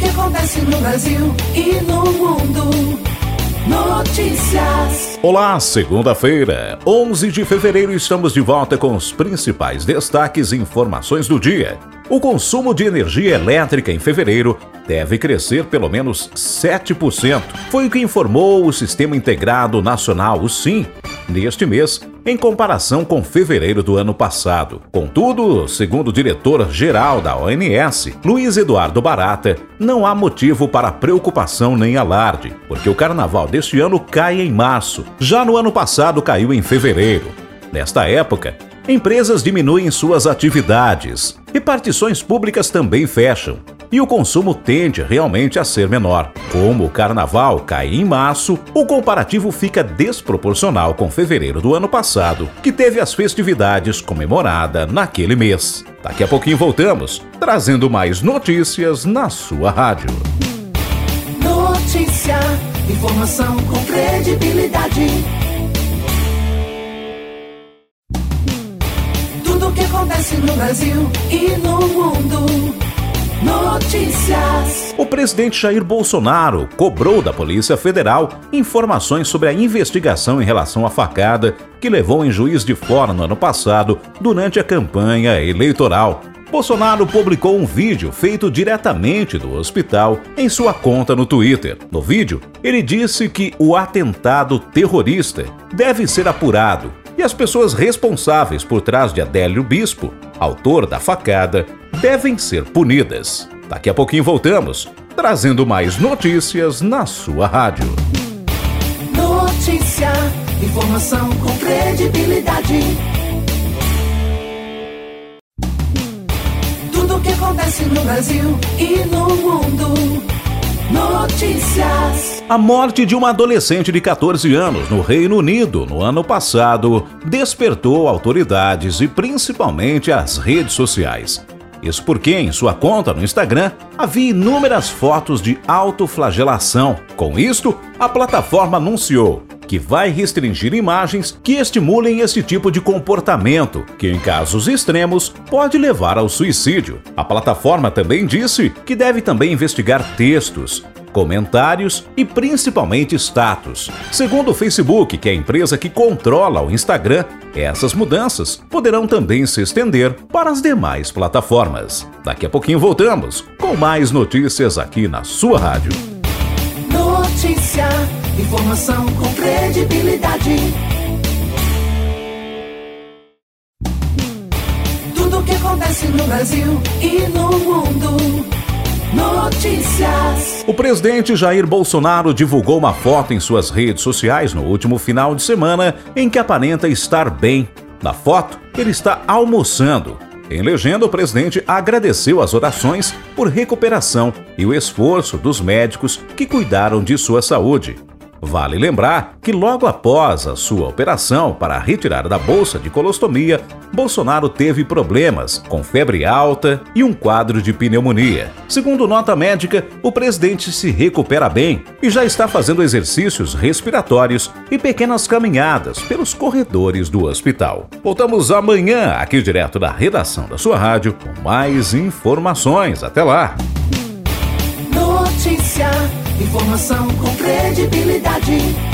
que acontece no Brasil e no mundo. Notícias. Olá, segunda-feira, 11 de fevereiro, estamos de volta com os principais destaques e informações do dia. O consumo de energia elétrica em fevereiro deve crescer pelo menos 7%. Foi o que informou o Sistema Integrado Nacional, o SIN, neste mês, em comparação com fevereiro do ano passado. Contudo, segundo o diretor-geral da ONS, Luiz Eduardo Barata, não há motivo para preocupação nem alarde, porque o carnaval deste ano cai em março. Já no ano passado caiu em fevereiro. Nesta época, empresas diminuem suas atividades, repartições públicas também fecham, e o consumo tende realmente a ser menor. Como o carnaval cai em março, o comparativo fica desproporcional com fevereiro do ano passado, que teve as festividades comemoradas naquele mês. Daqui a pouquinho voltamos, trazendo mais notícias na sua rádio. Notícia, informação com credibilidade. Tudo o que acontece no Brasil e no mundo. Notícias. O presidente Jair Bolsonaro cobrou da Polícia Federal informações sobre a investigação em relação à facada que levou em Juiz de Fora no ano passado, durante a campanha eleitoral. Bolsonaro publicou um vídeo feito diretamente do hospital em sua conta no Twitter. No vídeo, ele disse que o atentado terrorista deve ser apurado e as pessoas responsáveis por trás de Adélio Bispo, autor da facada, devem ser punidas. Daqui a pouquinho voltamos, trazendo mais notícias na sua rádio. Notícia, informação com credibilidade. Tudo o que acontece no Brasil e no mundo. Notícias. A morte de uma adolescente de 14 anos no Reino Unido no ano passado despertou autoridades e principalmente as redes sociais. Isso porque em sua conta no Instagram havia inúmeras fotos de autoflagelação. Com isto, a plataforma anunciou que vai restringir imagens que estimulem esse tipo de comportamento, que em casos extremos pode levar ao suicídio. A plataforma também disse que deve também investigar textos, comentários e principalmente status. Segundo o Facebook, que é a empresa que controla o Instagram, essas mudanças poderão também se estender para as demais plataformas. Daqui a pouquinho voltamos com mais notícias aqui na sua rádio. Notícia, informação com credibilidade. Tudo o que acontece no Brasil e no mundo. Notícias. O presidente Jair Bolsonaro divulgou uma foto em suas redes sociais no último final de semana em que aparenta estar bem. Na foto, ele está almoçando. Em legenda, o presidente agradeceu as orações por recuperação e o esforço dos médicos que cuidaram de sua saúde. Vale lembrar que logo após a sua operação para a retirada da bolsa de colostomia, Bolsonaro teve problemas com febre alta e um quadro de pneumonia. Segundo nota médica, o presidente se recupera bem e já está fazendo exercícios respiratórios e pequenas caminhadas pelos corredores do hospital. Voltamos amanhã aqui direto da redação da sua rádio com mais informações. Até lá! Notícia, informação com credibilidade.